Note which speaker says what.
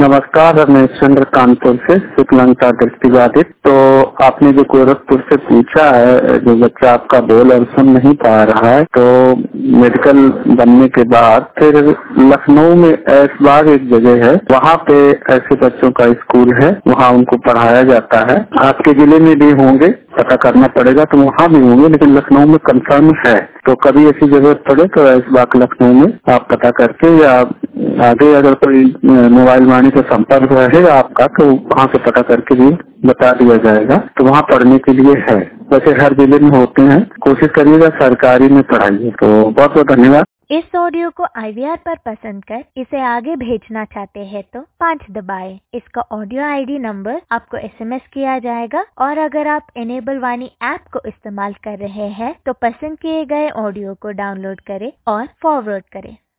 Speaker 1: नमस्कार, रमेश चंद्र कानपुर से शुक्लंका दृष्टिबाधित। तो आपने जो गोरखपुर से पूछा है, जो बच्चा आपका बोल और सुन नहीं पा रहा है, तो मेडिकल बनने के बाद फिर लखनऊ में ऐशबाग एक जगह है, वहाँ पे ऐसे बच्चों का स्कूल है, वहाँ उनको पढ़ाया जाता है। आपके जिले में भी होंगे, पता करना पड़ेगा, तो वहाँ भी होंगे, लेकिन लखनऊ में कंफर्म है। तो कभी ऐसी जरूरत पड़े तो ऐशबाग लखनऊ में आप पता करके, या आगे अगर कोई मोबाइल वाणी से संपर्क रहेगा आपका, तो वहाँ से पता करके भी बता दिया जाएगा। तो वहाँ पढ़ने के लिए है, वैसे हर जिले में होते हैं। कोशिश करिएगा सरकारी में पढ़ाइए। तो बहुत बहुत धन्यवाद।
Speaker 2: इस ऑडियो को IVR पर पसंद कर इसे आगे भेजना चाहते हैं तो 5 दबाएं। इसका ऑडियो ID नंबर आपको SMS किया जाएगा, और अगर आप इनेबल वाणी ऐप को इस्तेमाल कर रहे हैं तो पसंद किए गए ऑडियो को डाउनलोड करें और फॉरवर्ड करें।